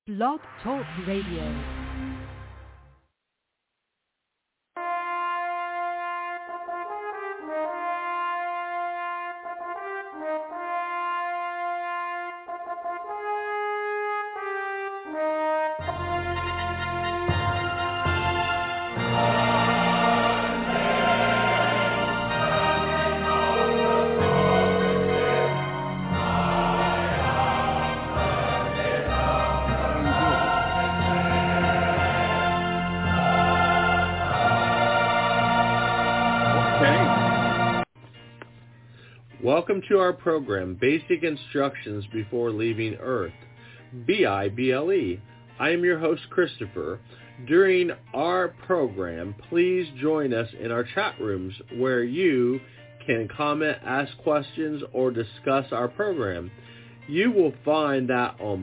Blog Talk Radio. Welcome to our program, Basic Instructions Before Leaving Earth, BIBLE. I am your host, Christopher. During our program, please join us in our chat rooms where you can comment, ask questions, or discuss our program. You will find that on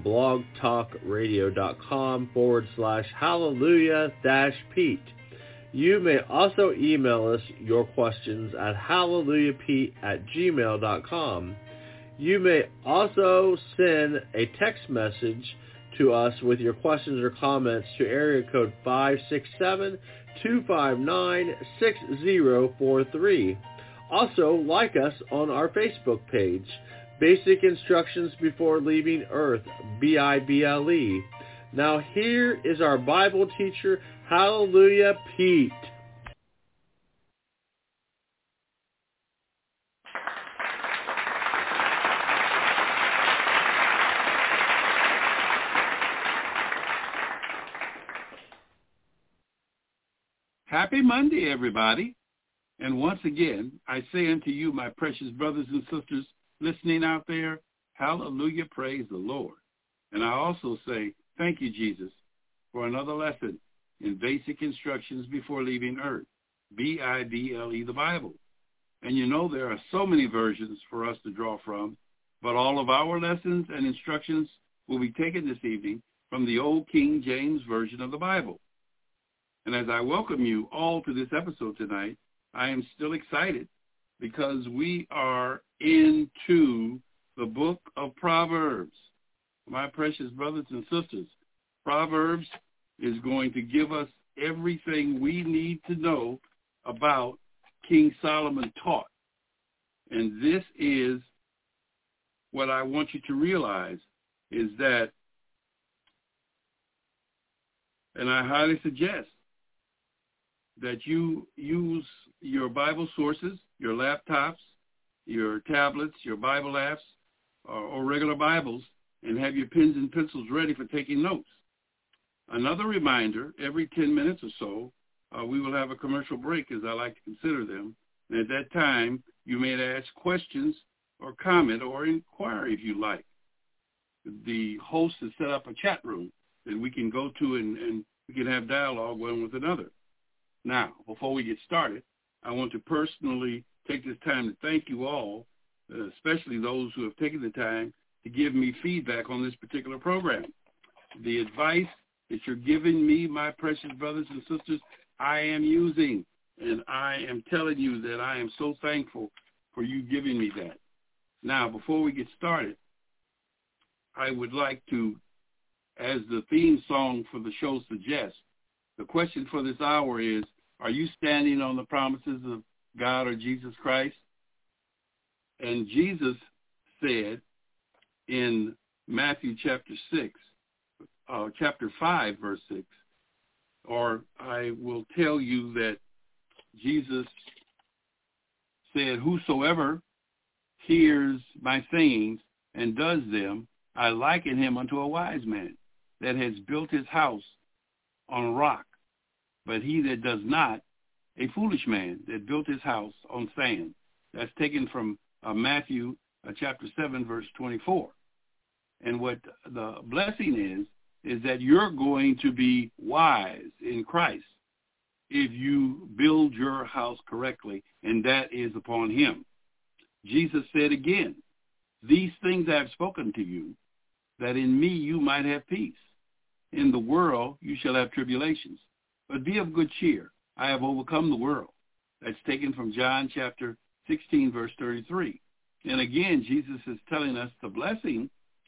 blogtalkradio.com/hallelujah-pete. You may also email us your questions at hallelujahpete@gmail.com. You may also send a text message to us with your questions or comments to area code 567-259-6043. Also, like us on our Facebook page, Basic Instructions Before Leaving Earth, BIBLE. Now here is our Bible teacher, Hallelujah Pete. Happy Monday, everybody. And once again, I say unto you, my precious brothers and sisters listening out there, hallelujah, praise the Lord. And I also say, thank you, Jesus, for another lesson in Basic Instructions Before Leaving Earth, BIBLE, the Bible. And you know there are so many versions for us to draw from, but all of our lessons and instructions will be taken this evening from the Old King James Version of the Bible. And as I welcome you all to this episode tonight, I am still excited because we are into the book of Proverbs. My precious brothers and sisters, Proverbs is going to give us everything we need to know about King Solomon taught. And this is what I want you to realize is that, and I highly suggest that you use your Bible sources, your laptops, your tablets, your Bible apps, or regular Bibles, and have your pens and pencils ready for taking notes. Another reminder, every 10 minutes or so, we will have a commercial break, as I like to consider them. And at that time, you may ask questions or comment or inquire if you like. The host has set up a chat room that we can go to and we can have dialogue one with another. Now, before we get started, I want to personally take this time to thank you all, especially those who have taken the time to give me feedback on this particular program. The advice that you're giving me, my precious brothers and sisters, I am using, and I am telling you that I am so thankful for you giving me that. Now, before we get started, I would like to, as the theme song for the show suggests, the question for this hour is, are you standing on the promises of God or Jesus Christ? And Jesus said in Matthew chapter 5, verse 6, or I will tell you that Jesus said, whosoever hears my sayings and does them, I liken him unto a wise man that has built his house on a rock. But he that does not, a foolish man that built his house on sand. That's taken from Matthew chapter 7, verse 24. And what the blessing is that you're going to be wise in Christ if you build your house correctly, and that is upon him. Jesus said again, these things I have spoken to you, that in me you might have peace. In the world you shall have tribulations, but be of good cheer. I have overcome the world. That's taken from John chapter 16, verse 33. And again, Jesus is telling us the blessing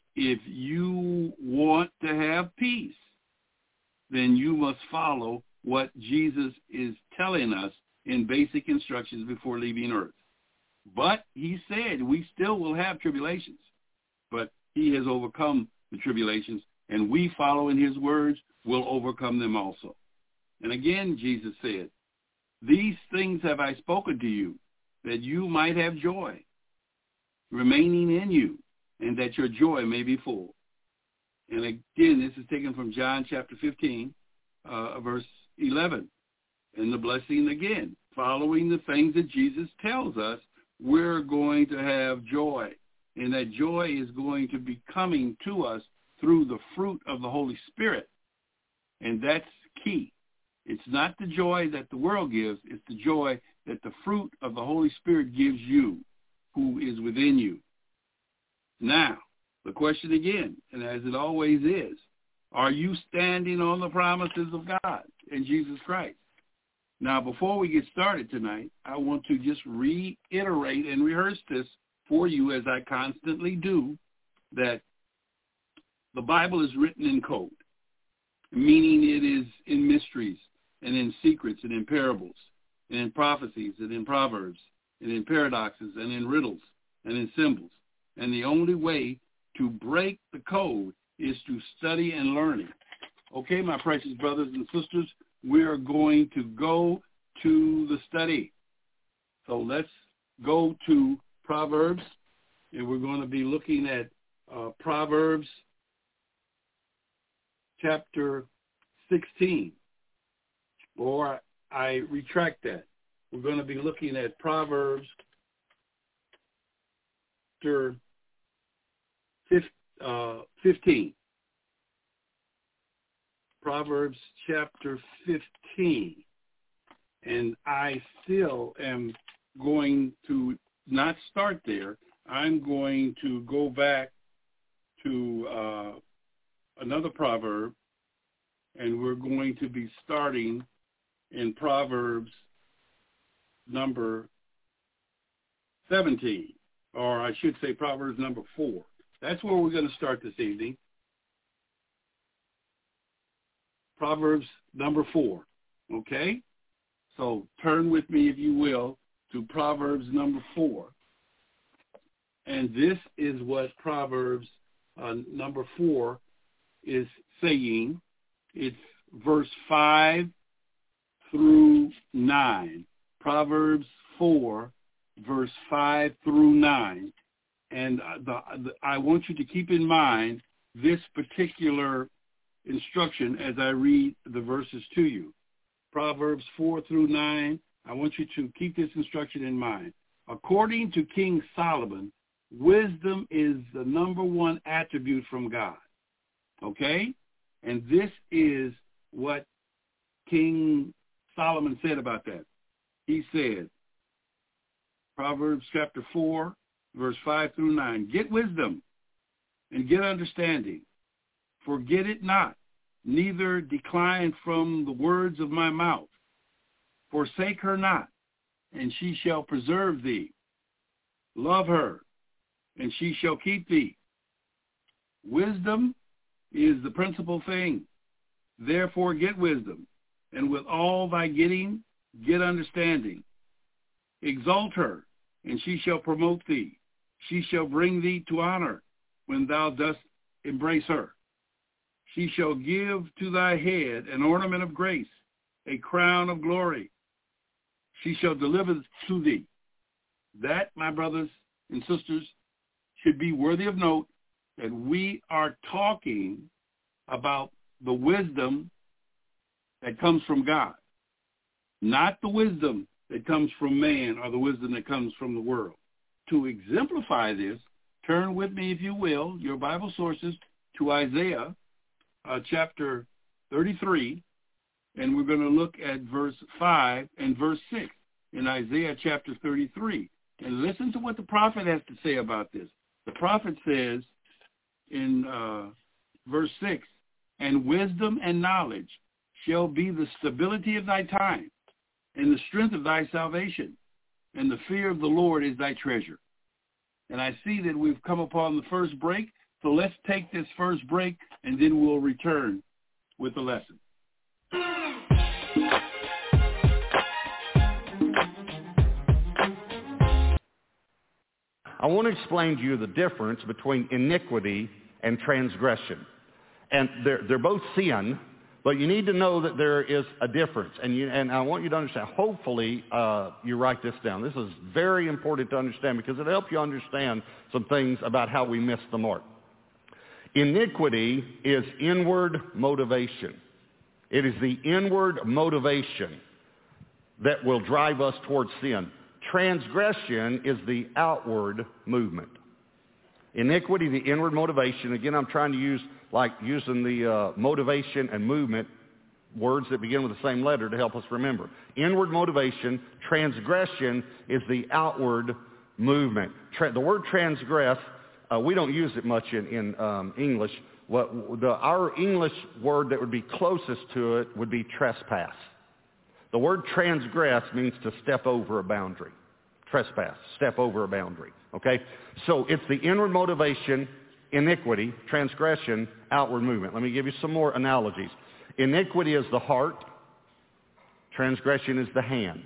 if you want to have peace, then you must follow what Jesus is telling us in basic instructions before leaving earth. But he said we still will have tribulations, but he has overcome the tribulations, and we, following his words, will overcome them also. And again, Jesus said, these things have I spoken to you, that you might have joy remaining in you, and that your joy may be full. And again, this is taken from John chapter 15, verse 11. And the blessing again, following the things that Jesus tells us, we're going to have joy. And that joy is going to be coming to us through the fruit of the Holy Spirit. And that's key. It's not the joy that the world gives. It's the joy that the fruit of the Holy Spirit gives you, who is within you. Now, the question again, and as it always is, are you standing on the promises of God in Jesus Christ? Now, before we get started tonight, I want to just reiterate and rehearse this for you, as I constantly do, that the Bible is written in code, meaning it is in mysteries and in secrets and in parables and in prophecies and in proverbs and in paradoxes and in riddles and in symbols. And the only way to break the code is to study and learn it. Okay, my precious brothers and sisters, we are going to go to the study. So let's go to Proverbs, and we're going to be looking at Proverbs chapter 16. Or I retract that. We're going to be looking at Proverbs chapter 15. Proverbs chapter 15. And I still am going to not start there. I'm going to go back to another proverb, and we're going to be starting in Proverbs number 17, or I should say Proverbs number 4. That's where we're going to start this evening. Proverbs number 4, okay? So turn with me, if you will, to Proverbs number 4. And this is what Proverbs number 4 is saying. It's verse 5 through 9. Proverbs 4, verse 5 through 9. And I want you to keep in mind this particular instruction as I read the verses to you. Proverbs 4 through 9, I want you to keep this instruction in mind. According to King Solomon, wisdom is the number one attribute from God. Okay? And this is what King Solomon said about that. He said, Proverbs chapter 4, verse 5 through 9, get wisdom and get understanding. Forget it not, neither decline from the words of my mouth. Forsake her not, and she shall preserve thee. Love her, and she shall keep thee. Wisdom is the principal thing. Therefore get wisdom, and with all thy getting, get understanding. Exalt her, and she shall promote thee. She shall bring thee to honor when thou dost embrace her. She shall give to thy head an ornament of grace, a crown of glory. She shall deliver to thee. That, my brothers and sisters, should be worthy of note, that we are talking about the wisdom that comes from God, not the wisdom that comes from man or the wisdom that comes from the world. To exemplify this, turn with me, if you will, your Bible sources, to Isaiah chapter 33, and we're going to look at verse 5 and verse 6 in Isaiah chapter 33. And listen to what the prophet has to say about this. The prophet says in verse 6, and wisdom and knowledge shall be the stability of thy time, and the strength of thy salvation, and the fear of the Lord is thy treasure. And I see that we've come upon the first break, So let's take this first break, and then we'll return with the lesson. I want to explain to you the difference between iniquity and transgression. And they're both sin, but you need to know that there is a difference. And I want you to understand, hopefully you write this down. This is very important to understand because it'll help you understand some things about how we miss the mark. Iniquity is inward motivation. It is the inward motivation that will drive us towards sin. Transgression is the outward movement. Iniquity, the inward motivation. Again, I'm trying to use, like using the motivation and movement, words that begin with the same letter to help us remember. Inward motivation. Transgression is the outward movement. The word transgress, we don't use it much in English. Our English word that would be closest to it would be trespass. The word transgress means to step over a boundary. Trespass, step over a boundary, okay? So it's the inward motivation, iniquity, transgression, outward movement. Let me give you some more analogies. Iniquity is the heart. Transgression is the hand.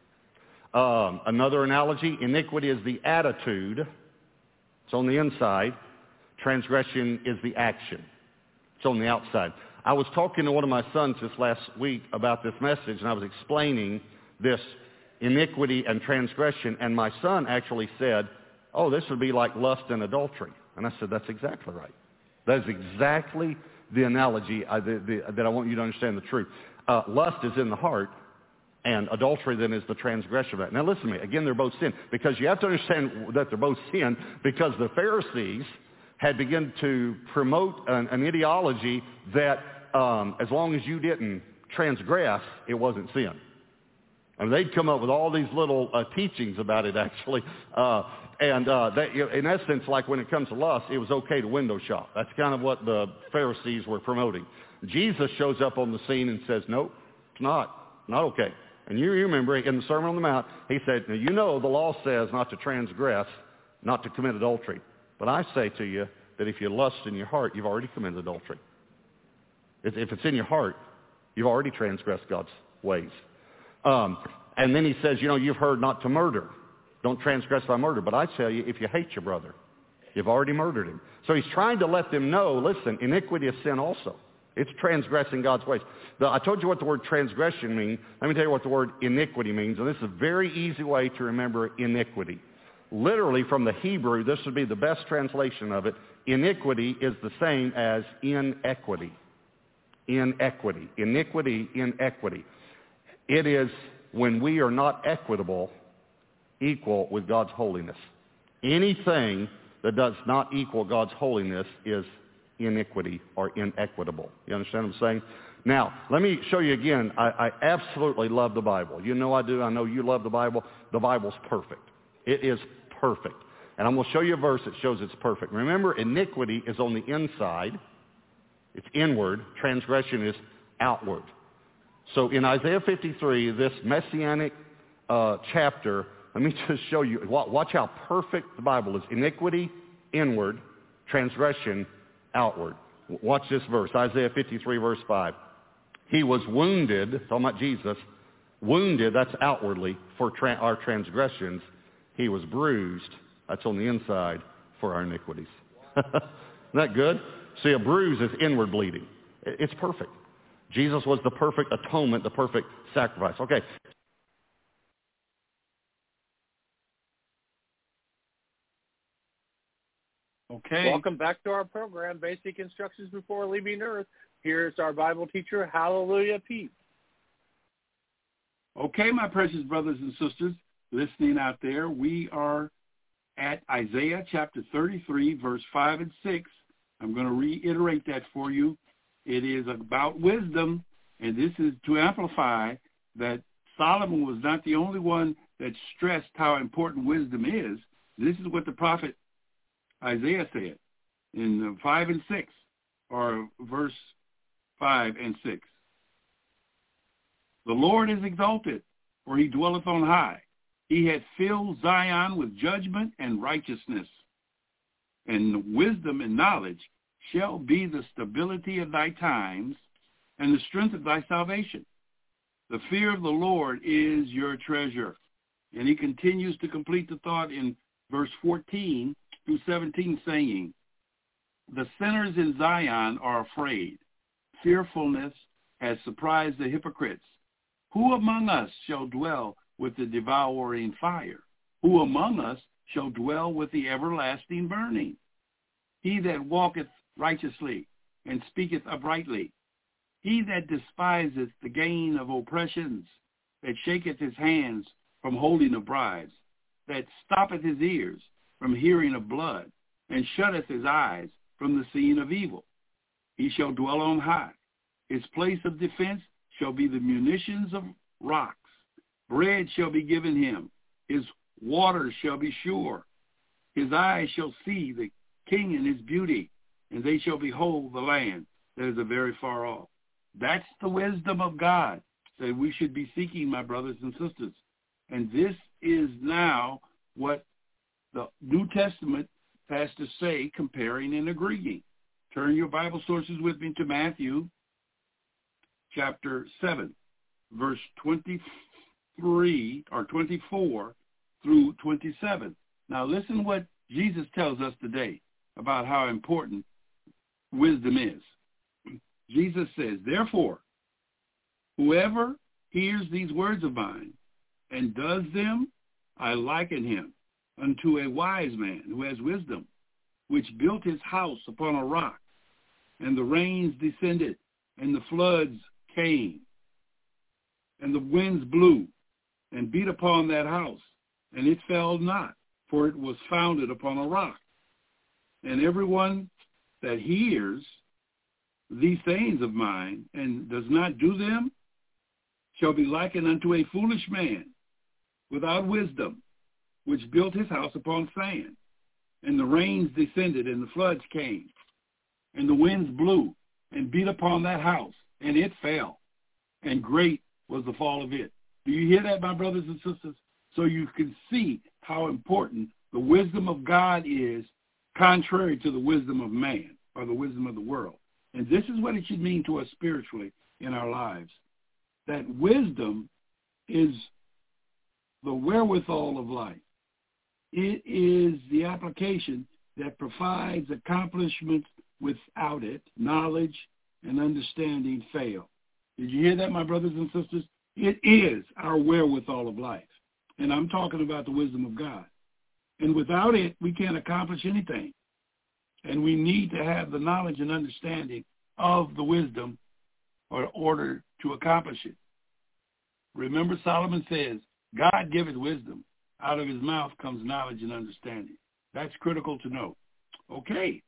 Another analogy, iniquity is the attitude. It's on the inside. Transgression is the action. It's on the outside. I was talking to one of my sons this last week about this message, and I was explaining this iniquity and transgression, and my son actually said, oh, this would be like lust and adultery. And I said, that's exactly right. That is exactly the analogy that I want you to understand the truth. Lust is in the heart, and adultery then is the transgression of that. Now listen to me. Again, they're both sin, because you have to understand that they're both sin, because the Pharisees had begun to promote an ideology that as long as you didn't transgress, it wasn't sin. And they'd come up with all these little teachings about it, actually. In essence, like when it comes to lust, it was okay to window shop. That's kind of what the Pharisees were promoting. Jesus shows up on the scene and says, nope, it's not okay. And you remember in the Sermon on the Mount, he said, now, you know the law says not to transgress, not to commit adultery. But I say to you that if you lust in your heart, you've already committed adultery. If it's in your heart, you've already transgressed God's ways. And then he says, you've heard not to murder. Don't transgress by murder. But I tell you, if you hate your brother, you've already murdered him. So he's trying to let them know, listen, iniquity is sin also. It's transgressing God's ways. I told you what the word transgression means. Let me tell you what the word iniquity means. And this is a very easy way to remember iniquity. Literally from the Hebrew, this would be the best translation of it. Iniquity is the same as inequity. Inequity. Iniquity, inequity. It is when we are not equitable, equal with God's holiness. Anything that does not equal God's holiness is iniquity or inequitable. You understand what I'm saying? Now, let me show you again. I absolutely love the Bible. You know I do. I know you love the Bible. The Bible's perfect. It is perfect. And I'm going to show you a verse that shows it's perfect. Remember, iniquity is on the inside. It's inward. Transgression is outward. So in Isaiah 53, this messianic chapter, let me just show you. Watch how perfect the Bible is. Iniquity, inward. Transgression, outward. Watch this verse. Isaiah 53, verse 5. He was wounded, talking about Jesus, wounded, that's outwardly, for our transgressions. He was bruised, that's on the inside, for our iniquities. Isn't that good? See, a bruise is inward bleeding. It's perfect. Jesus was the perfect atonement, the perfect sacrifice. Okay. Okay. Welcome back to our program, Basic Instructions Before Leaving Earth. Here's our Bible teacher, Hallelujah Pete. Okay, my precious brothers and sisters listening out there, we are at Isaiah chapter 33, verse 5 and 6. I'm going to reiterate that for you. It is about wisdom, and this is to amplify that Solomon was not the only one that stressed how important wisdom is. This is what the prophet Isaiah said in 5 and 6, or verse 5 and 6. The Lord is exalted, for he dwelleth on high. He hath filled Zion with judgment and righteousness. and wisdom and knowledge shall be the stability of thy times and the strength of thy salvation. The fear of the Lord is your treasure. And he continues to complete the thought in verse 14 through 17, saying, the sinners in Zion are afraid. Fearfulness has surprised the hypocrites. Who among us shall dwell with the devouring fire? Who among us shall dwell with the everlasting burning? He that walketh righteously and speaketh uprightly. He that despiseth the gain of oppressions, that shaketh his hands from holding of bribes, that stoppeth his ears from hearing of blood, and shutteth his eyes from the seeing of evil. He shall dwell on high. His place of defense shall be the munitions of rocks. Bread shall be given him. His waters shall be sure. His eyes shall see the king in his beauty, and they shall behold the land that is very far off. That's the wisdom of God that we should be seeking, my brothers and sisters. And this is now what the New Testament has to say, comparing and agreeing. Turn your Bible sources with me to Matthew chapter 7, verse 23 or 24 through 27. Now listen what Jesus tells us today about how important wisdom is. Jesus says, therefore, whoever hears these words of mine and does them, I liken him unto a wise man who has wisdom, which built his house upon a rock, and the rains descended, and the floods came, and the winds blew, and beat upon that house, and it fell not, for it was founded upon a rock. And everyone that hears these sayings of mine, and does not do them, shall be likened unto a foolish man without wisdom, which built his house upon sand. And the rains descended, and the floods came, and the winds blew, and beat upon that house, and it fell, and great was the fall of it. Do you hear that, my brothers and sisters? So you can see how important the wisdom of God is, contrary to the wisdom of man, or the wisdom of the world. And this is what it should mean to us spiritually in our lives. That wisdom is the wherewithal of life. It is the application that provides accomplishments. Without it, knowledge and understanding fail. Did you hear that, my brothers and sisters? It is our wherewithal of life. And I'm talking about the wisdom of God. And without it, we can't accomplish anything. And we need to have the knowledge and understanding of the wisdom in order to accomplish it. Remember, Solomon says, God giveth wisdom. Out of his mouth comes knowledge and understanding. That's critical to know. Okay.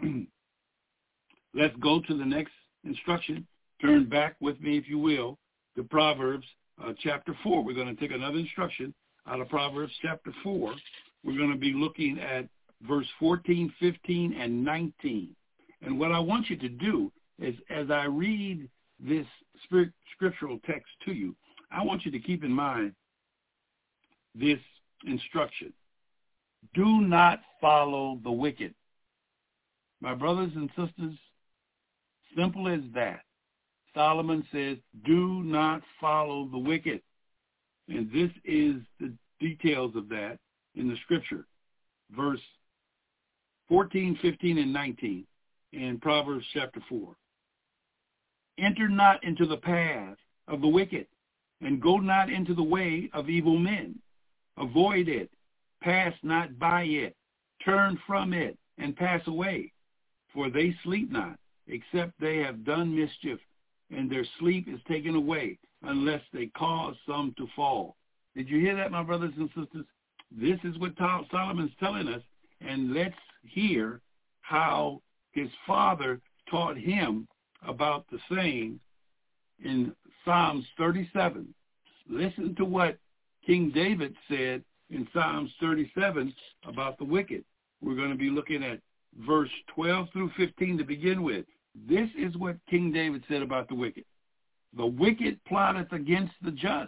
Let's go to the next instruction. Turn back with me, if you will, to Proverbs chapter 4. We're going to take another instruction out of Proverbs chapter 4. We're going to be looking at verse 14, 15, and 19. And what I want you to do is, as I read this scriptural text to you, I want you to keep in mind this instruction. Do not follow the wicked. My brothers and sisters, simple as that. Solomon says, do not follow the wicked. And this is the details of that in the scripture. Verse 14, 15, and 19 in Proverbs chapter 4. Enter not into the path of the wicked, and go not into the way of evil men. Avoid it. Pass not by it. Turn from it, and pass away. For they sleep not, except they have done mischief, and their sleep is taken away, unless they cause some to fall. Did you hear that, my brothers and sisters? This is what Solomon's telling us, and let's hear how his father taught him about the same in Psalms 37. Listen to what King David said in Psalms 37 about the wicked. We're going to be looking at verse 12 through 15 to begin with. This is what King David said about the wicked. The wicked plotteth against the just,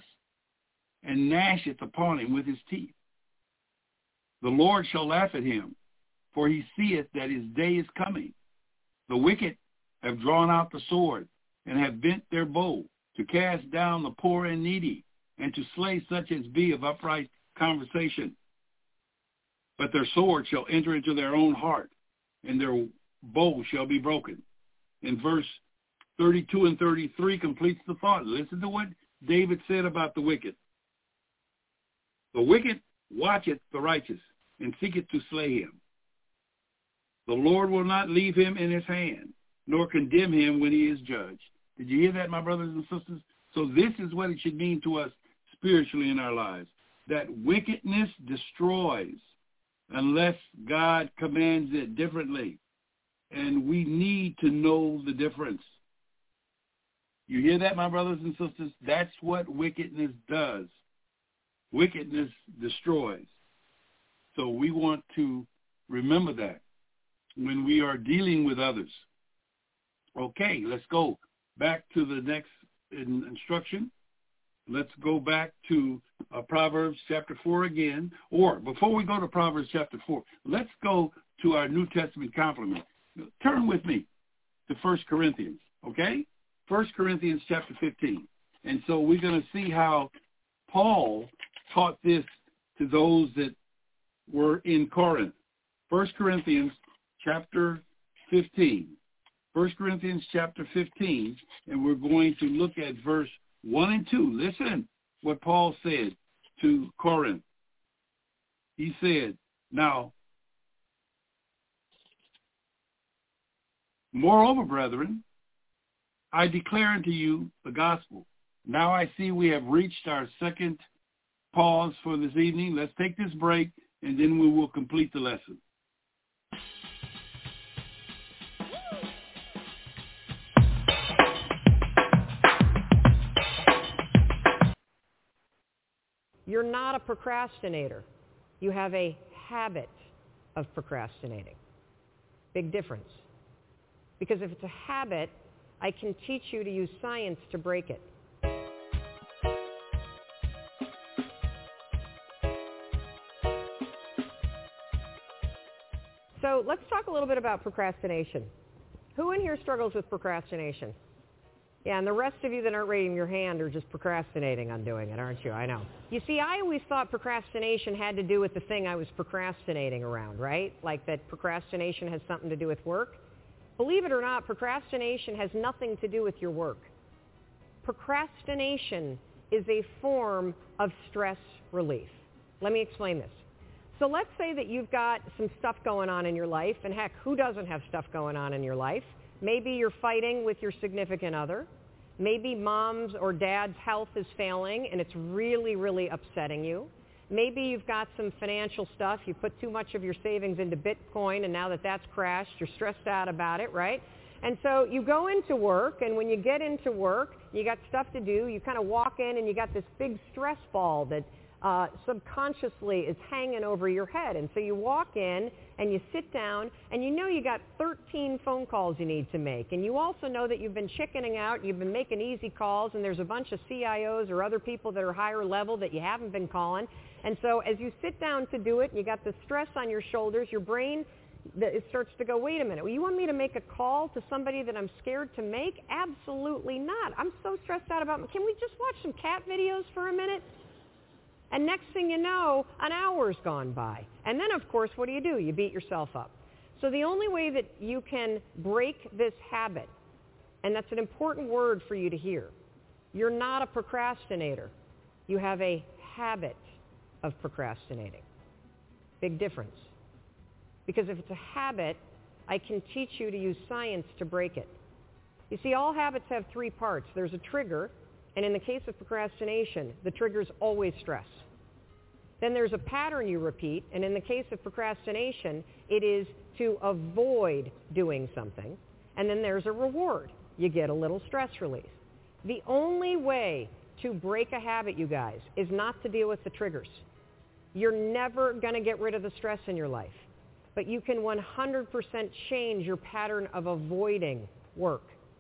and gnasheth upon him with his teeth. The Lord shall laugh at him, for he seeth that his day is coming. The wicked have drawn out the sword, and have bent their bow, to cast down the poor and needy, and to slay such as be of upright conversation. But their sword shall enter into their own heart, and their bow shall be broken. In verse 32 and 33 completes the thought. Listen to what David said about the wicked. The wicked watcheth the righteous, and seeketh to slay him. The Lord will not leave him in his hand, nor condemn him when he is judged. Did you hear that, my brothers and sisters? So this is what it should mean to us spiritually in our lives, that wickedness destroys unless God commands it differently. And we need to know the difference. You hear that, my brothers and sisters? That's what wickedness does. Wickedness destroys. So we want to remember that when we are dealing with others. Okay, let's go back to the next instruction. Let's go back to Proverbs chapter 4 again. Or before we go to Proverbs chapter 4, let's go to our New Testament complement. Turn with me to 1 Corinthians, okay? 1 Corinthians chapter 15. And so we're going to see how Paul taught this to those that were in Corinth. 1 Corinthians chapter 15. 1 Corinthians chapter 15, and we're going to look at verse 1 and 2. Listen what Paul said to Corinth. He said, now, moreover, brethren, I declare unto you the gospel. Now I see we have reached our second pause for this evening. Let's take this break, and then we will complete the lesson. You're not a procrastinator. You have a habit of procrastinating. Big difference. Because if it's a habit, I can teach you to use science to break it. So let's talk a little bit about procrastination. Who in here struggles with procrastination? Yeah, and the rest of you that aren't raising your hand are just procrastinating on doing it, aren't you? I know. You see, I always thought procrastination had to do with the thing I was procrastinating around, right? Like that procrastination has something to do with work. Believe it or not, procrastination has nothing to do with your work. Procrastination is a form of stress relief. Let me explain this. So let's say that you've got some stuff going on in your life, and heck, who doesn't have stuff going on in your life? Maybe you're fighting with your significant other. Maybe mom's or dad's health is failing and it's really, really upsetting you. Maybe you've got some financial stuff. You put too much of your savings into Bitcoin, and now that that's crashed, you're stressed out about it, right? And so you go into work, and when you get into work, you got stuff to do. You kind of walk in, and you got this big stress ball that subconsciously is hanging over your head. And so you walk in and you sit down and you know you got 13 phone calls you need to make. And you also know that you've been chickening out, you've been making easy calls, and there's a bunch of CIOs or other people that are higher level that you haven't been calling. And so as you sit down to do it, you got the stress on your shoulders, your brain it starts to go, wait a minute, well, you want me to make a call to somebody that I'm scared to make? Absolutely not. I'm so stressed out about, can we just watch some cat videos for a minute? And next thing you know, an hour's gone by. And then, of course, what do? You beat yourself up. So the only way that you can break this habit, and that's an important word for you to hear, you're not a procrastinator. You have a habit of procrastinating. Big difference. Because if it's a habit, I can teach you to use science to break it. You see, all habits have three parts. There's a trigger, and in the case of procrastination, the trigger is always stress. Then there's a pattern you repeat, and in the case of procrastination, it is to avoid doing something. And then there's a reward. You get a little stress relief. The only way to break a habit, you guys, is not to deal with the triggers. You're never going to get rid of the stress in your life, but you can 100% change your pattern of avoiding work.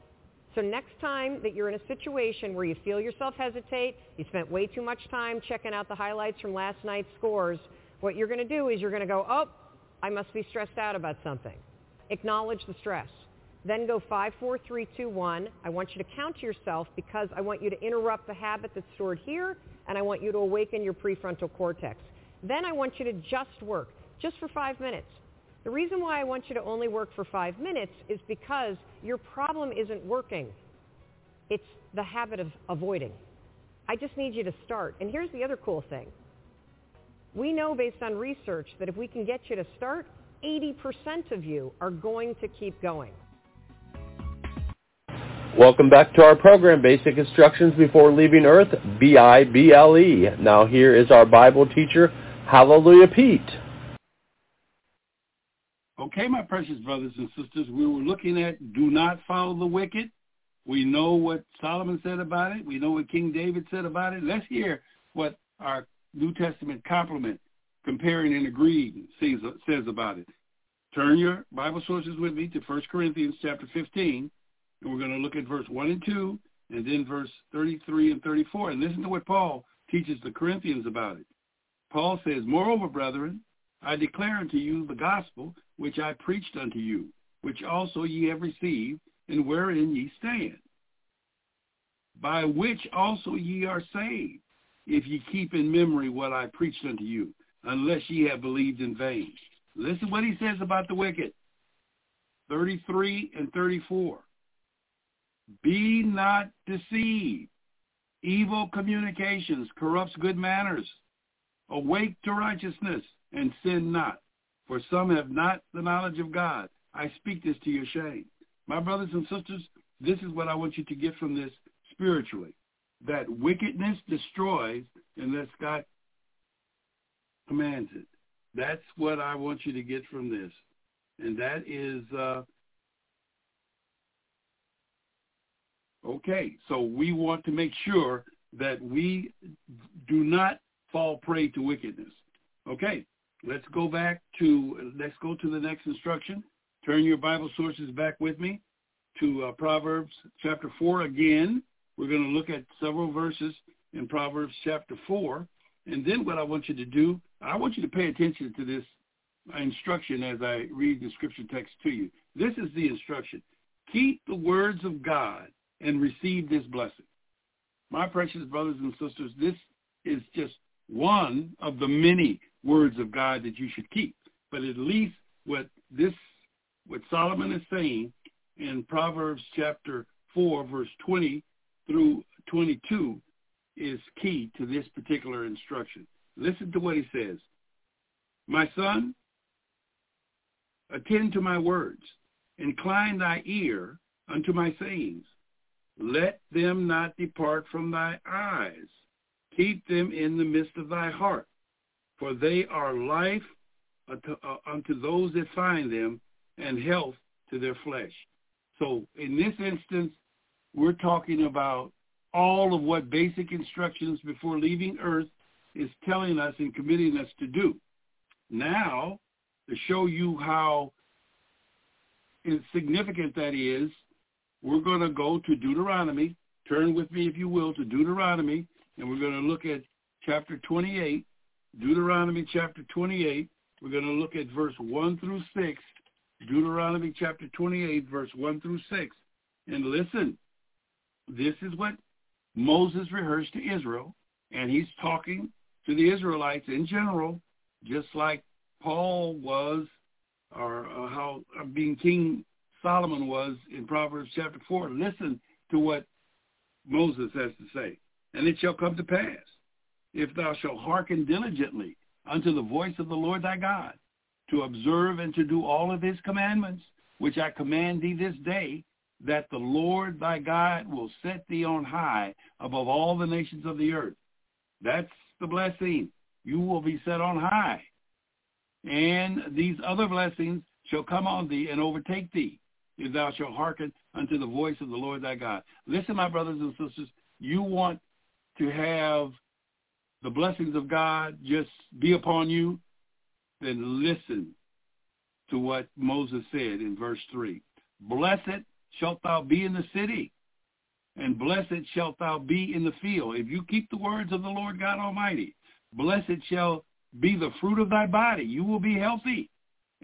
So next time that you're in a situation where you feel yourself hesitate, you spent way too much time checking out the highlights from last night's scores, what you're going to do is you're going to go, oh, I must be stressed out about something. Acknowledge the stress. Then go 5, 4, 3, 2, 1. I want you to count to yourself because I want you to interrupt the habit that's stored here, and I want you to awaken your prefrontal cortex. Then I want you to just work, just for 5 minutes. The reason why I want you to only work for 5 minutes is because your problem isn't working. It's the habit of avoiding. I just need you to start. And here's the other cool thing. We know based on research that if we can get you to start, 80% of you are going to keep going. Welcome back to our program, Basic Instructions Before Leaving Earth, B-I-B-L-E. Now here is our Bible teacher, Hallelujah Pete. Okay, my precious brothers and sisters, we were looking at do not follow the wicked. We know what Solomon said about it. We know what King David said about it. Let's hear what our New Testament complement, comparing and agreeing, says about it. Turn your Bible sources with me to 1 Corinthians chapter 15. And we're going to look at verse 1 and 2, and then verse 33 and 34. And listen to what Paul teaches the Corinthians about it. Paul says, "Moreover, brethren, I declare unto you the gospel which I preached unto you, which also ye have received, and wherein ye stand, by which also ye are saved, if ye keep in memory what I preached unto you, unless ye have believed in vain." Listen what he says about the wicked. 33 and 34. "Be not deceived. Evil communications corrupts good manners. Awake to righteousness, and sin not. For some have not the knowledge of God. I speak this to your shame." My brothers and sisters, this is what I want you to get from this spiritually. That wickedness destroys unless God commands it. That's what I want you to get from this. And that is... Okay, so we want to make sure that we do not fall prey to wickedness. Okay, let's go to the next instruction. Turn your Bible sources back with me to Proverbs chapter 4 again. We're going to look at several verses in Proverbs chapter 4. And then what I want you to do, I want you to pay attention to this instruction as I read the scripture text to you. This is the instruction. Keep the words of God and receive this blessing. My precious brothers and sisters, this is just one of the many words of God that you should keep. But at least what Solomon is saying in Proverbs chapter 4, verse 20 through 22 is key to this particular instruction. Listen to what he says. "My son, attend to my words, incline thy ear unto my sayings. Let them not depart from thy eyes. Keep them in the midst of thy heart, for they are life unto those that find them, and health to their flesh." So in this instance, we're talking about all of what basic instructions before leaving earth is telling us and committing us to do. Now, to show you how insignificant that is, we're going to go to Deuteronomy. Turn with me, if you will, to Deuteronomy, and we're going to look at chapter 28. Deuteronomy chapter 28. We're going to look at verse 1 through 6. Deuteronomy chapter 28, verse 1 through 6. And listen, this is what Moses rehearsed to Israel, and he's talking to the Israelites in general, just like Paul was, or how being King Solomon was in Proverbs chapter 4. Listen to what Moses has to say. "And it shall come to pass, if thou shalt hearken diligently unto the voice of the Lord thy God, to observe and to do all of his commandments, which I command thee this day, that the Lord thy God will set thee on high above all the nations of the earth." That's the blessing. You will be set on high. "And these other blessings shall come on thee and overtake thee, if thou shalt hearken unto the voice of the Lord thy God." Listen, my brothers and sisters, you want to have the blessings of God just be upon you, then listen to what Moses said in verse 3. "Blessed shalt thou be in the city, and blessed shalt thou be in the field. If you keep the words of the Lord God Almighty, blessed shall be the fruit of thy body. You will be healthy.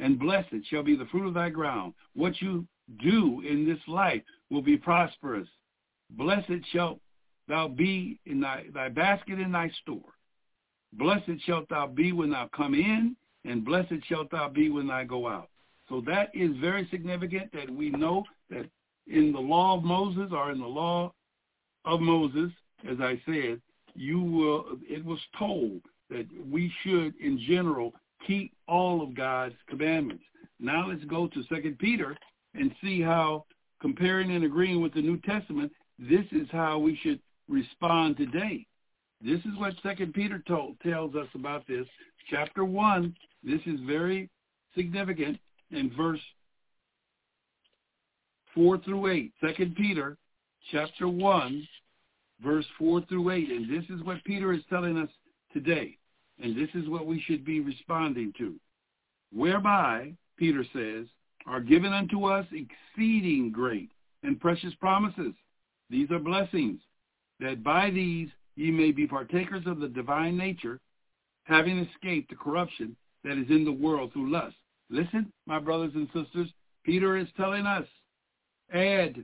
and blessed shall be the fruit of thy ground. What you do in this life will be prosperous. Blessed shalt thou be in thy basket in thy store. Blessed shalt thou be when thou come in, and blessed shalt thou be when thou go out. So that is very significant, that we know that in the law of Moses, or in the law of Moses, as I said, it was told that we should, in general, keep all of God's commandments. Now let's go to 2 Peter and see how, comparing and agreeing with the New Testament, this is how we should respond today. This is what 2 Peter tells us about this. Chapter 1, this is very significant, in verse 4 through 8. 2 Peter chapter 1, verse 4 through 8. And this is what Peter is telling us today. And this is what we should be responding to. Whereby, Peter says, are given unto us exceeding great and precious promises. These are blessings, that by these ye may be partakers of the divine nature, having escaped the corruption that is in the world through lust. Listen, my brothers and sisters, Peter is telling us, add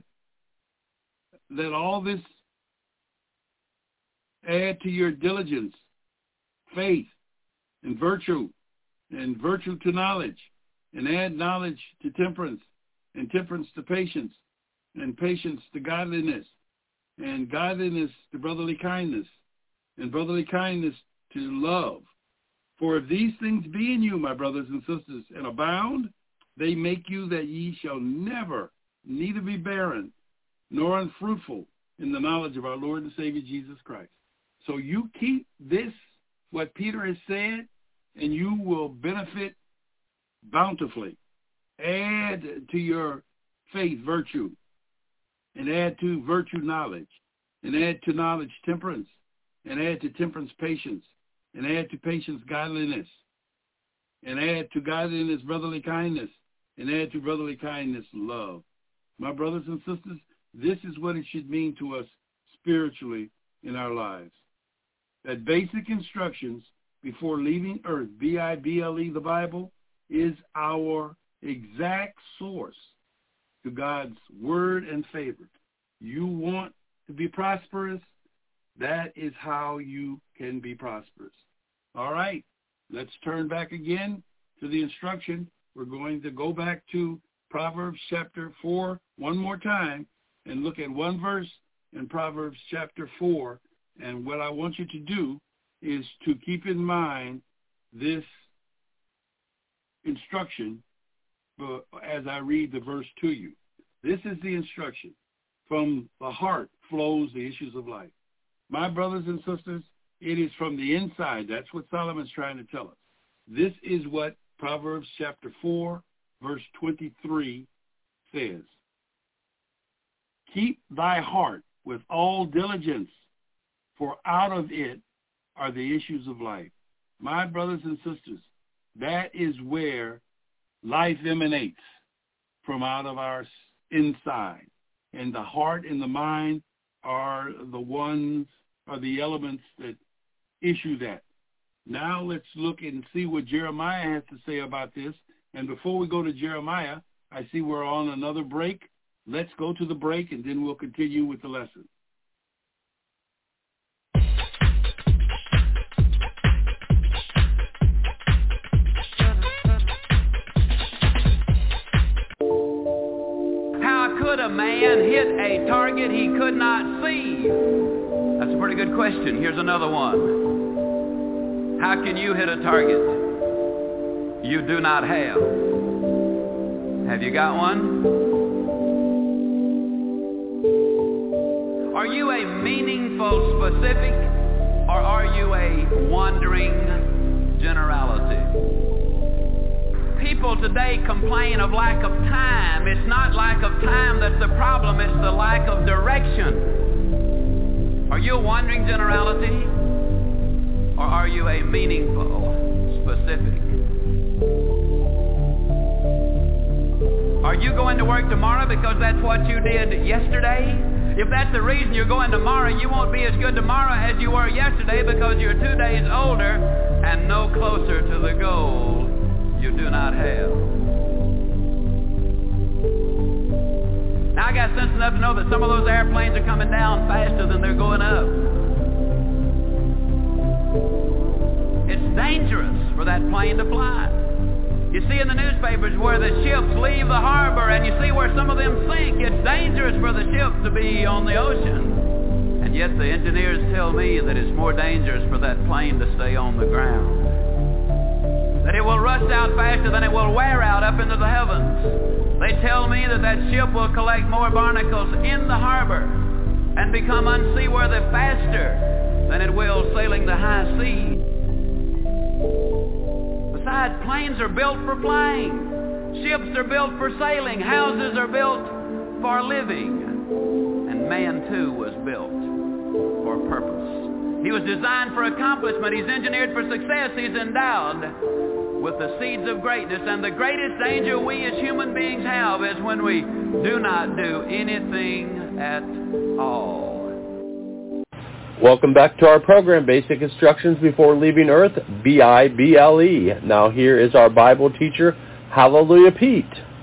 to your diligence, faith, and virtue to knowledge, and add knowledge to temperance, and temperance to patience, and patience to godliness, and godliness to brotherly kindness, and brotherly kindness to love. For if these things be in you, my brothers and sisters, and abound, they make you that ye shall neither be barren, nor unfruitful in the knowledge of our Lord and Savior Jesus Christ. So you keep this, what Peter has said, and you will benefit bountifully. Add to your faith virtue, and add to virtue knowledge, and add to knowledge temperance, and add to temperance patience, and add to patience godliness, and add to godliness brotherly kindness, and add to brotherly kindness love. My brothers and sisters, this is what it should mean to us spiritually in our lives. That basic instructions before leaving earth, Bible, the Bible, is our exact source to God's word and favor. You want to be prosperous? That is how you can be prosperous. All right, let's turn back again to the instruction. We're going to go back to Proverbs chapter 4 one more time and look at one verse in Proverbs chapter 4. And what I want you to do is to keep in mind this instruction as I read the verse to you. This is the instruction. From the heart flows the issues of life. My brothers and sisters, it is from the inside. That's what Solomon's trying to tell us. This is what Proverbs chapter 4, verse 23 says. Keep thy heart with all diligence, for out of it are the issues of life. My brothers and sisters, that is where life emanates, from out of our inside. And the heart and the mind are the elements that issue that. Now let's look and see what Jeremiah has to say about this. And before we go to Jeremiah, I see we're on another break. Let's go to the break, and then we'll continue with the lesson. How could a man hit a target he could not see? That's a pretty good question. Here's another one. How can you hit a target you do not have? Have you got one? Are you a meaningful specific, or are you a wandering generality? People today complain of lack of time. It's not lack of time that's the problem, it's the lack of direction. Are you a wandering generality, or are you a meaningful specific? Are you going to work tomorrow because that's what you did yesterday? If that's the reason you're going tomorrow, you won't be as good tomorrow as you were yesterday, because you're 2 days older and no closer to the goal you do not have. I got sense enough to know that some of those airplanes are coming down faster than they're going up. It's dangerous for that plane to fly. You see in the newspapers where the ships leave the harbor, and you see where some of them sink. It's dangerous for the ship to be on the ocean. And yet the engineers tell me that it's more dangerous for that plane to stay on the ground. That it will rust out faster than it will wear out up into the heavens. They tell me that that ship will collect more barnacles in the harbor and become unseaworthy faster than it will sailing the high seas. Besides, planes are built for flying. Ships are built for sailing. Houses are built for living. And man, too, was built for purpose. He was designed for accomplishment. He's engineered for success. He's endowed with the seeds of greatness. And the greatest danger we as human beings have is when we do not do anything at all. Welcome back to our program, Basic Instructions Before Leaving Earth, B-I-B-L-E. Now here is our Bible teacher, Hallelujah Pete.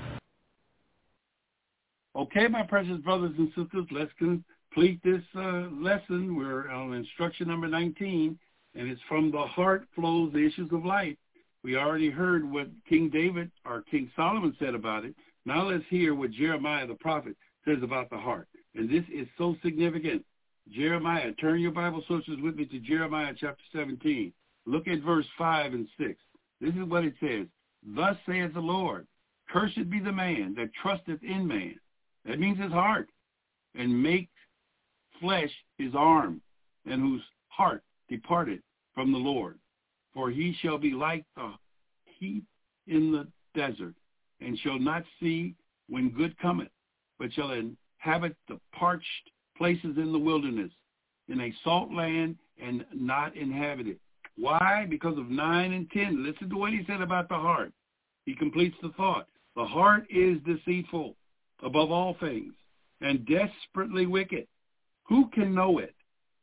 Okay, my precious brothers and sisters, let's complete this lesson. We're on instruction number 19, and it's from the heart flows the issues of life. We already heard what King David or King Solomon said about it. Now let's hear what Jeremiah the prophet says about the heart. And this is so significant. Jeremiah, turn your Bible sources with me to Jeremiah chapter 17. Look at verse 5 and 6. This is what it says. Thus saith the Lord, cursed be the man that trusteth in man. That means his heart. And makes flesh his arm, and whose heart departed from the Lord. For he shall be like the heat in the desert, and shall not see when good cometh, but shall inhabit the parched places in the wilderness, in a salt land, and not inhabited. Why? Because of 9 and 10. Listen to what he said about the heart. He completes the thought. The heart is deceitful above all things, and desperately wicked. Who can know it?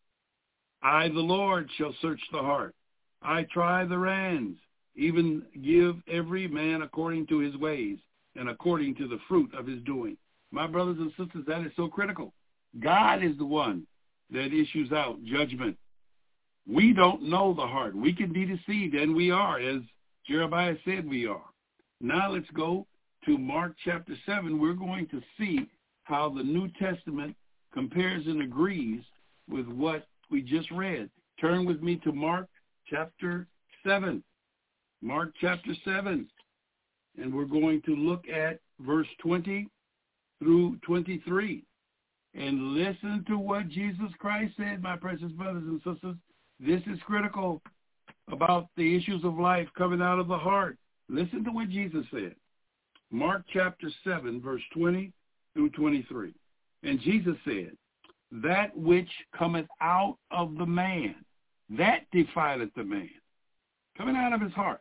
I, the Lord, shall search the heart. I try the reins, even give every man according to his ways, and according to the fruit of his doing. My brothers and sisters, that is so critical. God is the one that issues out judgment. We don't know the heart. We can be deceived, and we are, as Jeremiah said we are. Now let's go to Mark chapter 7. We're going to see how the New Testament compares and agrees with what we just read. Turn with me to Mark chapter 7. Mark chapter 7. And we're going to look at verse 20 through 23. And listen to what Jesus Christ said, my precious brothers and sisters. This is critical about the issues of life coming out of the heart. Listen to what Jesus said. Mark chapter 7, verse 20 through 23. And Jesus said, that which cometh out of the man, that defileth the man, coming out of his heart.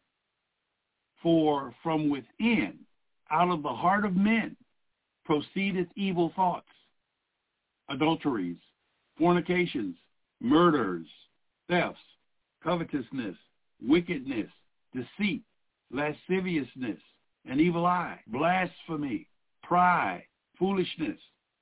For from within, out of the heart of men, proceedeth evil thoughts, adulteries, fornications, murders, thefts, covetousness, wickedness, deceit, lasciviousness, an evil eye, blasphemy, pride, foolishness.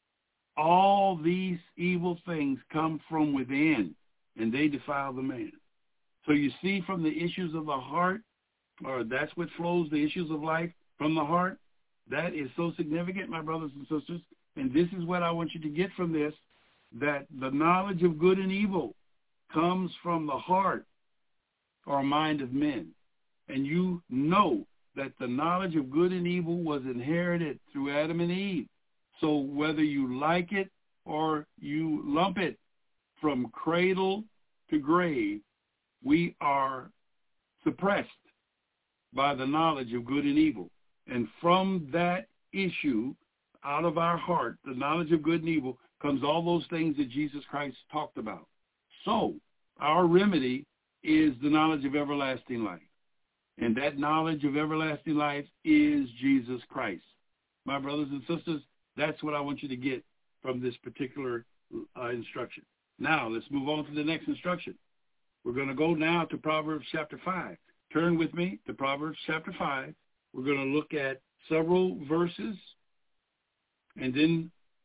All these evil things come from within, and they defile the man. So you see, from the issues of the heart, or that's what flows the issues of life from the heart. That is so significant, my brothers and sisters. And this is what I want you to get from this, that the knowledge of good and evil comes from the heart or mind of men. And you know that the knowledge of good and evil was inherited through Adam and Eve. So whether you like it or you lump it, from cradle to grave, we are suppressed by the knowledge of good and evil. And from that issue, out of our heart, the knowledge of good and evil, comes all those things that Jesus Christ talked about. So our remedy is the knowledge of everlasting life. And that knowledge of everlasting life is Jesus Christ. My brothers and sisters, that's what I want you to get from this particular instruction. Now, let's move on to the next instruction. We're going to go now to Proverbs chapter 5. Turn with me to Proverbs chapter 5. We're going to look at several verses, and then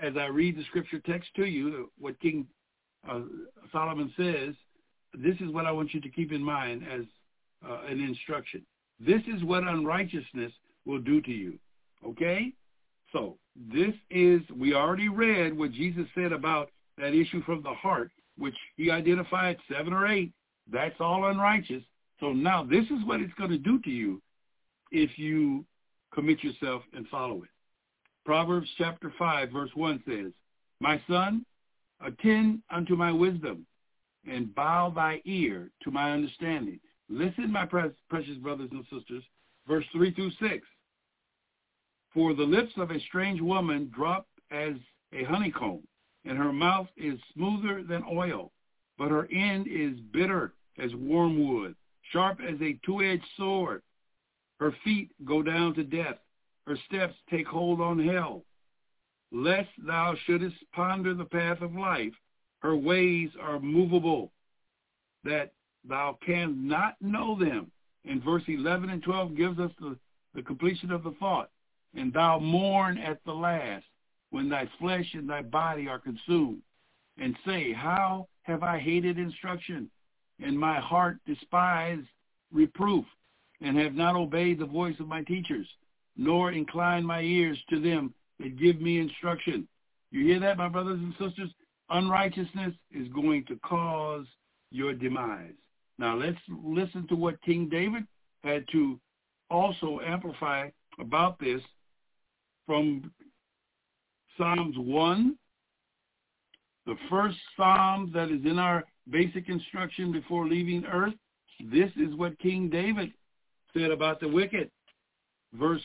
as I read the scripture text to you, what King Solomon says, this is what I want you to keep in mind as an instruction. This is what unrighteousness will do to you. Okay? So this is, we already read what Jesus said about that issue from the heart, which he identified 7 or 8. That's all unrighteous. So now this is what it's going to do to you if you commit yourself and follow it. Proverbs chapter 5, verse 1 says, My son, attend unto my wisdom, and bow thy ear to my understanding. Listen, my precious brothers and sisters, verse 3 through 6. For the lips of a strange woman drop as a honeycomb, and her mouth is smoother than oil, but her end is bitter as wormwood, sharp as a two-edged sword. Her feet go down to death. Her steps take hold on hell. Lest thou shouldest ponder the path of life, her ways are movable, that thou canst not know them. And verse 11 and 12 gives us the completion of the thought. And thou mourn at the last, when thy flesh and thy body are consumed, and say, How have I hated instruction, and my heart despised reproof, and have not obeyed the voice of my teachers, nor inclined my ears to them that give me instruction. You hear that, my brothers and sisters? Unrighteousness is going to cause your demise. Now let's listen to what King David had to also amplify about this from Psalms 1, the first psalm that is in our basic instruction before leaving earth. This is what King David said about the wicked. Verse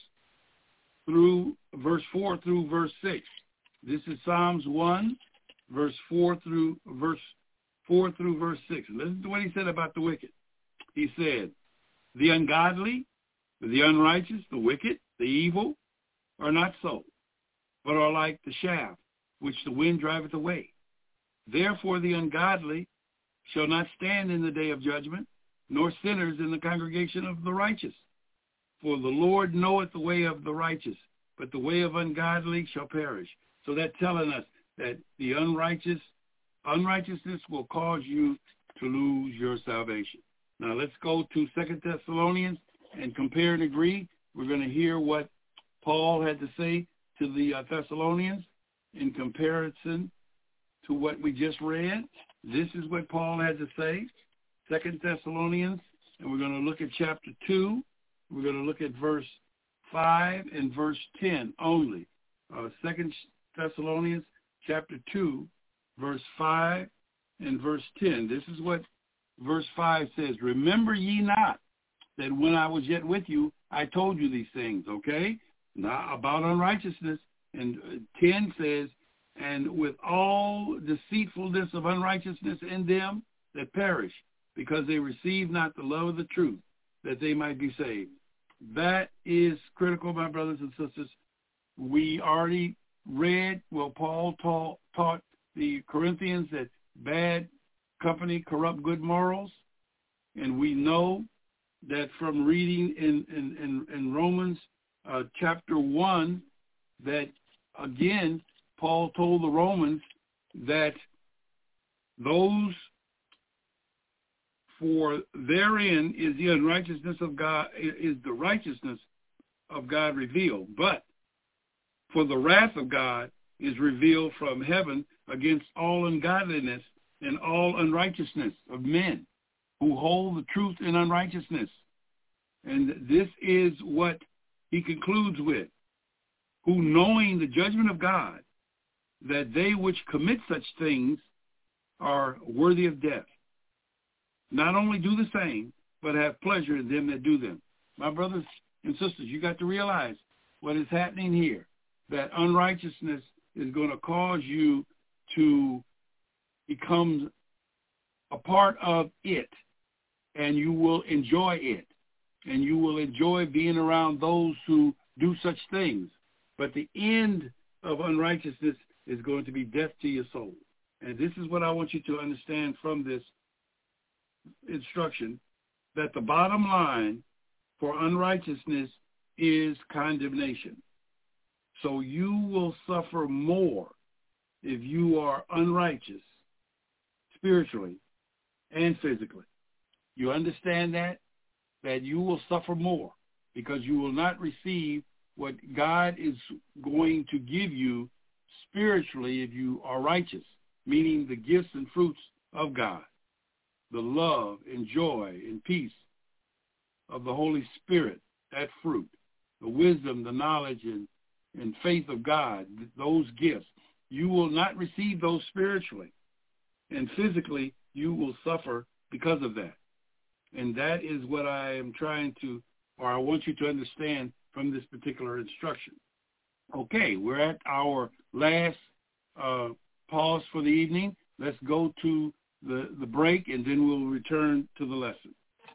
4 through verse 6. This is Psalms 1, verse 4 through verse 6. Listen to what he said about the wicked. He said, The ungodly, the unrighteous, the wicked, the evil are not so, but are like the shaft which the wind driveth away. Therefore the ungodly shall not stand in the day of judgment, nor sinners in the congregation of the righteous. For the Lord knoweth the way of the righteous, but the way of ungodly shall perish. So that's telling us that the unrighteousness will cause you to lose your salvation. Now let's go to 2 Thessalonians and compare and agree. We're going to hear what Paul had to say to the Thessalonians in comparison to what we just read. This is what Paul had to say, 2 Thessalonians, and we're going to look at chapter 2. We're going to look at verse 5 and verse 10 only. 2 Thessalonians chapter 2, verse 5 and verse 10. This is what verse 5 says. Remember ye not that when I was yet with you, I told you these things, okay? Now about unrighteousness. And 10 says, and with all deceitfulness of unrighteousness in them that perish, because they receive not the love of the truth, that they might be saved. That is critical, my brothers and sisters. We already read, Paul taught the Corinthians that bad company corrupt good morals. And we know that from reading in Romans chapter 1, that again, Paul told the Romans that those, for therein is the unrighteousness of God, is the righteousness of God revealed. But for the wrath of God is revealed from heaven against all ungodliness and all unrighteousness of men who hold the truth in unrighteousness. And this is what he concludes with, who knowing the judgment of God, that they which commit such things are worthy of death, not only do the same, but have pleasure in them that do them. My brothers and sisters, you got to realize what is happening here, that unrighteousness is going to cause you to become a part of it, and you will enjoy it, and you will enjoy being around those who do such things. But the end of unrighteousness is going to be death to your soul. And this is what I want you to understand from this instruction, that the bottom line for unrighteousness is condemnation. So you will suffer more if you are unrighteous spiritually and physically. You understand that? That you will suffer more because you will not receive what God is going to give you spiritually if you are righteous, meaning the gifts and fruits of God, the love and joy and peace of the Holy Spirit, that fruit, the wisdom, the knowledge, and faith of God, those gifts. You will not receive those spiritually. And physically, you will suffer because of that. And that is what I am trying to, or I want you to understand from this particular instruction. Okay, we're at our last pause for the evening. Let's go to the break, and then we'll return to the lesson.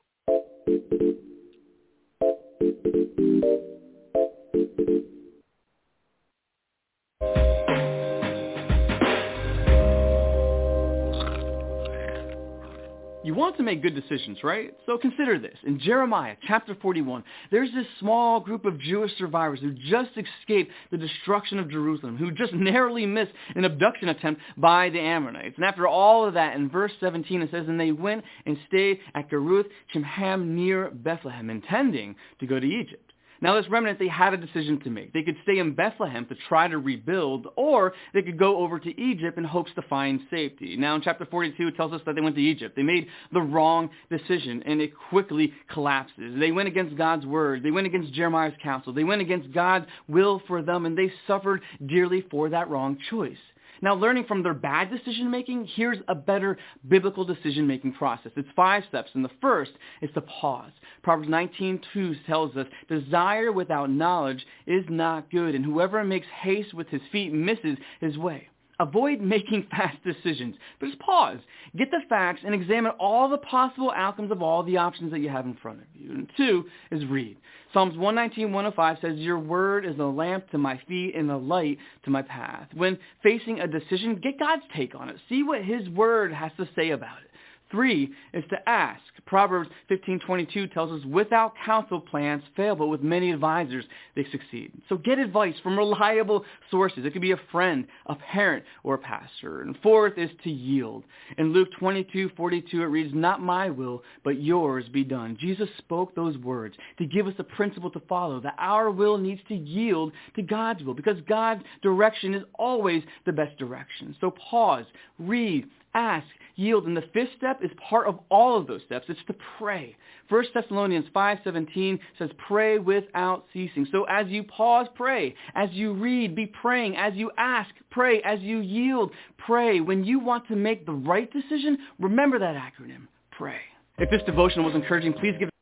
You want to make good decisions, right? So consider this. In Jeremiah chapter 41, there's this small group of Jewish survivors who just escaped the destruction of Jerusalem, who just narrowly missed an abduction attempt by the Ammonites. And after all of that, in verse 17, it says, "And they went and stayed at Geruth Chimham near Bethlehem, intending to go to Egypt." Now, this remnant, they had a decision to make. They could stay in Bethlehem to try to rebuild, or they could go over to Egypt in hopes to find safety. Now, in chapter 42, it tells us that they went to Egypt. They made the wrong decision, and it quickly collapses. They went against God's word. They went against Jeremiah's counsel. They went against God's will for them, and they suffered dearly for that wrong choice. Now, learning from their bad decision-making, here's a better biblical decision-making process. It's 5 steps, and the first is to pause. Proverbs 19:2 tells us, "Desire without knowledge is not good, and whoever makes haste with his feet misses his way." Avoid making fast decisions, but just pause. Get the facts and examine all the possible outcomes of all the options that you have in front of you. And 2 is read. Psalms 119:105 says, "Your word is a lamp to my feet and a light to my path." When facing a decision, get God's take on it. See what his word has to say about it. 3 is to ask. Proverbs 15:22 tells us, "Without counsel plans fail, but with many advisors they succeed." So get advice from reliable sources. It could be a friend, a parent, or a pastor. And 4th is to yield. In Luke 22:42 it reads, "Not my will, but yours be done." Jesus spoke those words to give us a principle to follow, that our will needs to yield to God's will, because God's direction is always the best direction. So pause, read, ask, yield. And the 5th step is part of all of those steps. It's to pray. 1 Thessalonians 5:17 says, "Pray without ceasing." So as you pause, pray. As you read, be praying. As you ask, pray. As you yield, pray. When you want to make the right decision, remember that acronym, pray. If this devotion was encouraging, please give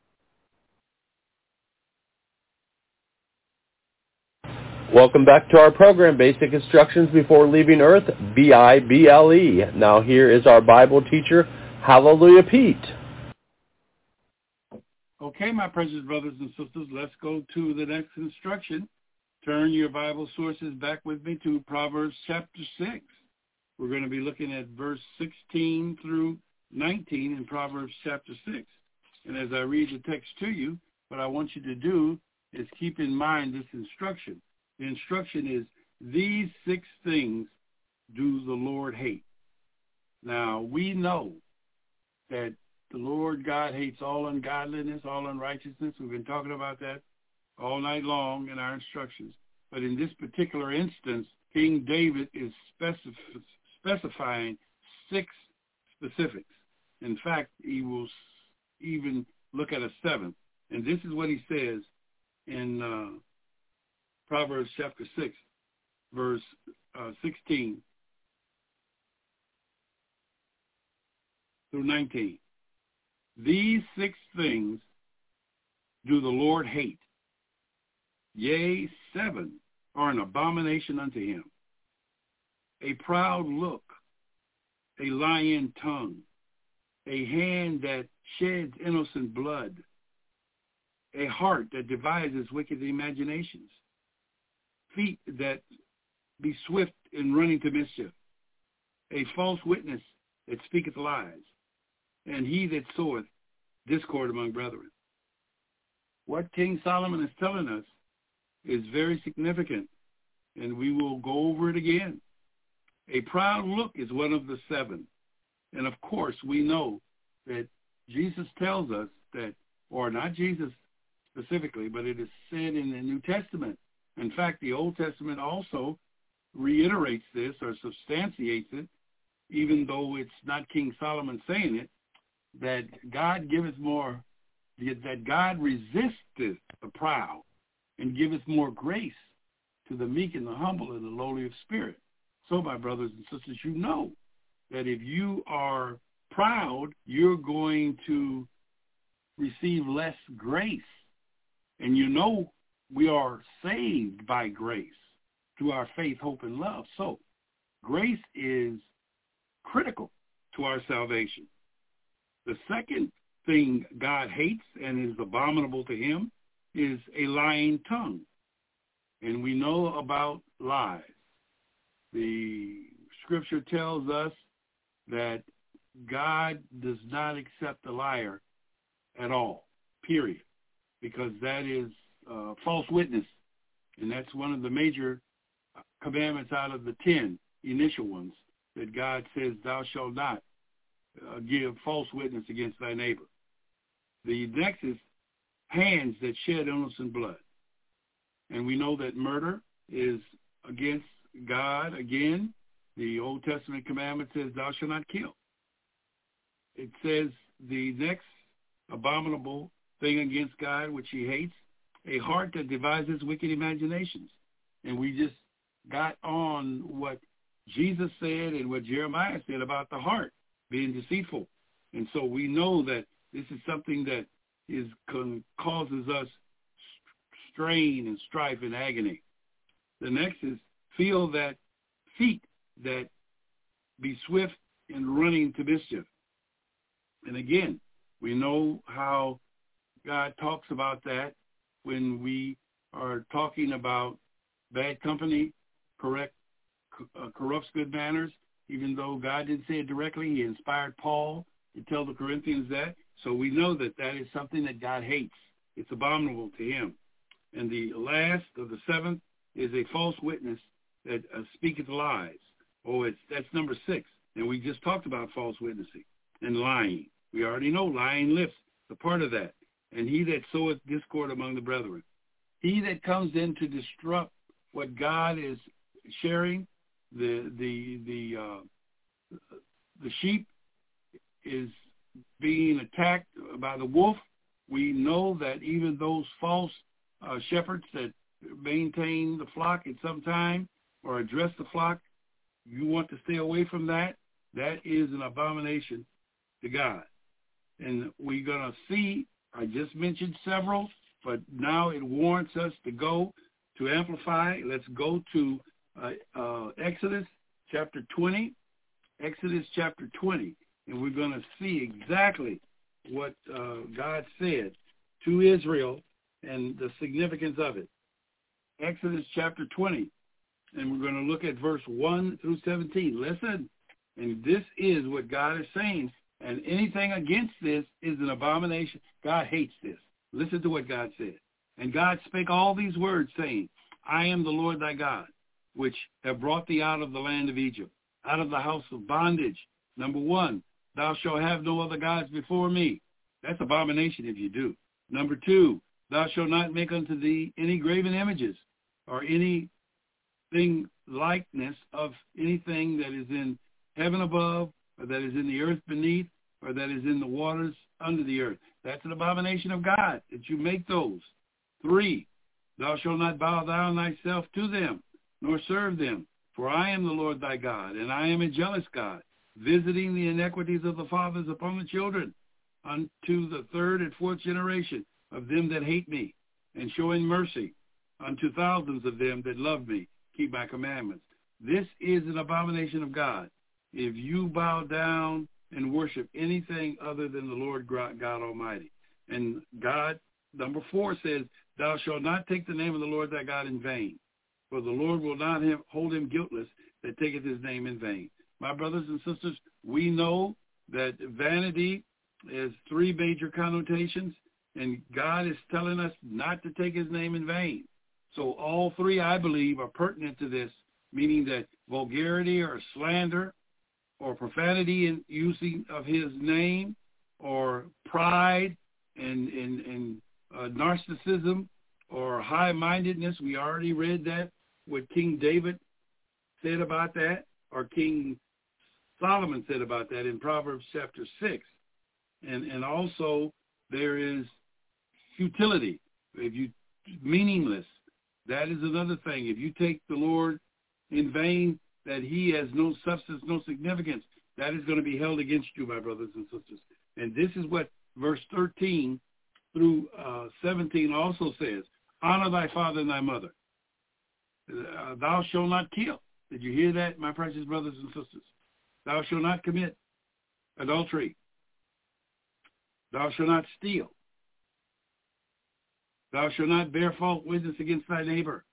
Welcome back to our program, Basic Instructions Before Leaving Earth, BIBLE. Now here is our Bible teacher, Hallelujah Pete. Okay, my precious brothers and sisters, let's go to the next instruction. Turn your Bible sources back with me to Proverbs chapter 6. We're going to be looking at verse 16 through 19 in Proverbs chapter 6. And as I read the text to you, what I want you to do is keep in mind this instruction. The instruction is, "These 6 things do the Lord hate." Now, we know that the Lord God hates all ungodliness, all unrighteousness. We've been talking about that all night long in our instructions. But in this particular instance, King David is specifying 6 specifics. In fact, he will even look at a 7th. And this is what he says in Proverbs chapter 6, verse 16 through 19. "These 6 things do the Lord hate. Yea, 7 are an abomination unto him. A proud look, a lying tongue, a hand that sheds innocent blood, a heart that devises wicked imaginations, feet that be swift in running to mischief, a false witness that speaketh lies, and he that soweth discord among brethren." What King Solomon is telling us is very significant and we will go over it again. A proud look is one of the 7. And, of course, we know that Jesus tells us that, or not Jesus specifically, but it is said in the New Testament. In fact, the Old Testament also reiterates this or substantiates it, even though it's not King Solomon saying it, that God resisteth the proud and giveth more grace to the meek and the humble and the lowly of spirit. So, my brothers and sisters, you know that if you are proud, you're going to receive less grace. And you know we are saved by grace through our faith, hope, and love. So grace is critical to our salvation. The second thing God hates and is abominable to him is a lying tongue. And we know about lies. The scripture tells us that God does not accept a liar at all, period, because that is false witness. And that's one of the major commandments out of the 10 initial ones that God says, thou shalt not give false witness against thy neighbor. The next is hands that shed innocent blood. And we know that murder is against God. Again, the Old Testament commandment says, thou shalt not kill. It says the next abominable thing against God, which he hates, a heart that devises wicked imaginations. And we just got on what Jesus said and what Jeremiah said about the heart being deceitful. And so we know that this is something that causes us strain and strife and agony. The next is feel that feet that be swift in running to mischief. And again, we know how God talks about that when we are talking about bad company corrupts good manners. Even though God didn't say it directly, he inspired Paul to tell the Corinthians that. So we know that that is something that God hates. It's abominable to him. And the last of the 7th is a false witness that speaketh lies. That's number 6. And we just talked about false witnessing and lying. We already know lying lips, a part of that. And he that soweth discord among the brethren. He that comes in to disrupt what God is sharing, the sheep is being attacked by the wolf. We know that even those false shepherds that maintain the flock at some time or address the flock, you want to stay away from that. That is an abomination to God. And we're going to see, I just mentioned several, but now it warrants us to go to amplify. Let's go to Exodus chapter 20. Exodus chapter 20. And we're going to see exactly what God said to Israel and the significance of it. Exodus chapter 20. And we're going to look at verse 1 through 17. Listen. And this is what God is saying. And anything against this is an abomination. God hates this. Listen to what God said. And God spake all these words, saying, I am the Lord thy God, which have brought thee out of the land of Egypt, out of the house of bondage. Number 1, thou shalt have no other gods before me. That's abomination if you do. Number 2, thou shalt not make unto thee any graven images or anything likeness of anything that is in heaven above, or that is in the earth beneath, or that is in the waters under the earth. That's an abomination of God, that you make those. 3, thou shalt not bow down thyself to them, nor serve them. For I am the Lord thy God, and I am a jealous God, visiting the iniquities of the fathers upon the children, unto the 3rd and 4th generation of them that hate me, and showing mercy unto thousands of them that love me, keep my commandments. This is an abomination of God. If you bow down and worship anything other than the Lord God Almighty. And God, number 4 says, thou shalt not take the name of the Lord thy God in vain, for the Lord will not hold him guiltless that taketh his name in vain. My brothers and sisters, we know that vanity has 3 major connotations, and God is telling us not to take his name in vain. So all three, I believe, are pertinent to this, meaning that vulgarity or slander or profanity in using of his name or pride and narcissism or high-mindedness. We already read that, what King David said about that, or King Solomon said about that in Proverbs chapter 6. And also there is futility, meaningless. That is another thing. If you take the Lord in vain, that he has no substance, no significance, that is going to be held against you, my brothers and sisters. And this is what verse 13 through 17 also says. Honor thy father and thy mother. Thou shalt not kill. Did you hear that, my precious brothers and sisters? Thou shalt not commit adultery. Thou shalt not steal. Thou shalt not bear false witness against thy neighbor.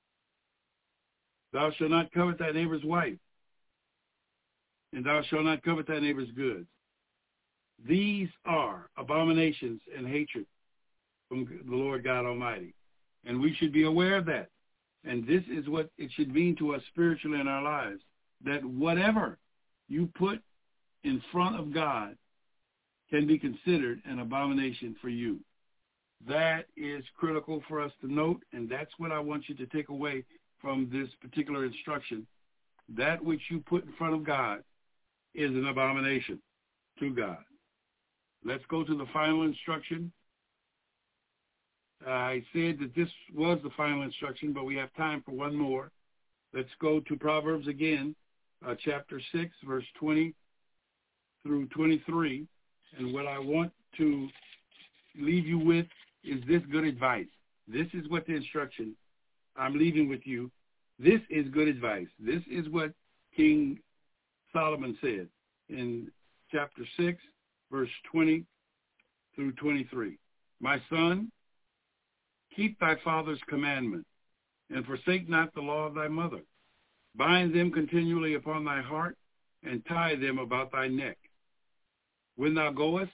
Thou shalt not covet thy neighbor's wife. And thou shalt not covet thy neighbor's goods. These are abominations and hatred from the Lord God Almighty. And we should be aware of that. And this is what it should mean to us spiritually in our lives, that whatever you put in front of God can be considered an abomination for you. That is critical for us to note, and that's what I want you to take away from this particular instruction. That which you put in front of God is an abomination to God. Let's go to the final instruction. I said that this was the final instruction, but we have time for one more. Let's go to Proverbs again, chapter 6, verse 20 through 23. And what I want to leave you with is this good advice. This is what the instruction I'm leaving with you. This is good advice. This is what King Solomon said in chapter 6, verse 20 through 23. My son, keep thy father's commandment, and forsake not the law of thy mother. Bind them continually upon thy heart, and tie them about thy neck. When thou goest,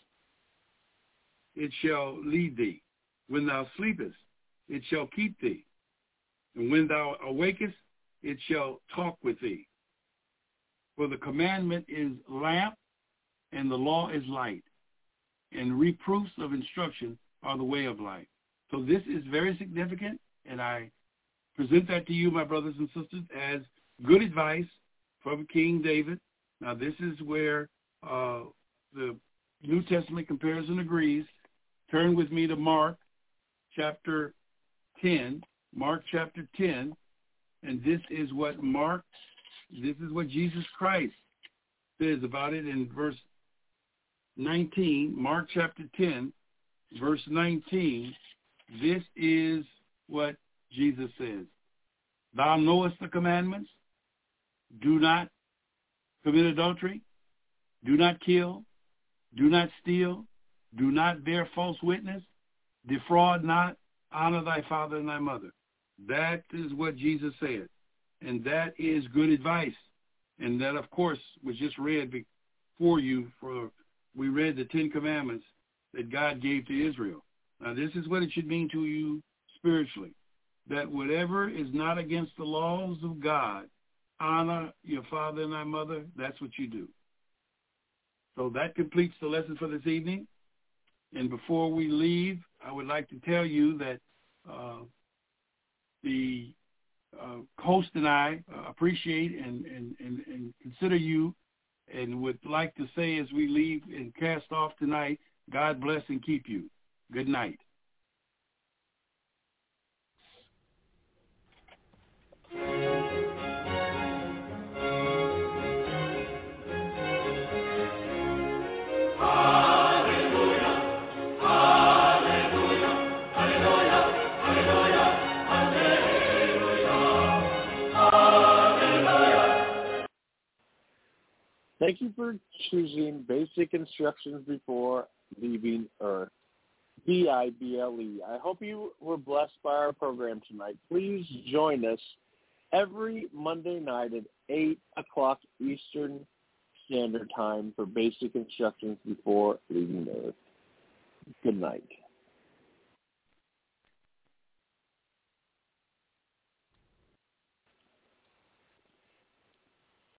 it shall lead thee. When thou sleepest, it shall keep thee. And when thou awakest, it shall talk with thee. For the commandment is lamp, and the law is light, and reproofs of instruction are the way of life. So this is very significant, and I present that to you, my brothers and sisters, as good advice from King David. Now, this is where the New Testament compares and agrees. Turn with me to Mark chapter 10. Mark chapter 10, and this is what Jesus Christ says about it in verse 19. Mark chapter 10, verse 19. This is what Jesus says. Thou knowest the commandments. Do not commit adultery. Do not kill. Do not steal. Do not bear false witness. Defraud not. Honor thy father and thy mother. That is what Jesus said. And that is good advice. And that, of course, was just read before you. We read the 10 Commandments that God gave to Israel. Now, this is what it should mean to you spiritually, that whatever is not against the laws of God, honor your father and thy mother, that's what you do. So that completes the lesson for this evening. And before we leave, I would like to tell you that the host and I appreciate and consider you, and would like to say as we leave and cast off tonight, God bless and keep you. Good night. Thank you for choosing Basic Instructions Before Leaving Earth, BIBLE. I hope you were blessed by our program tonight. Please join us every Monday night at 8 o'clock Eastern Standard Time for Basic Instructions Before Leaving Earth. Good night.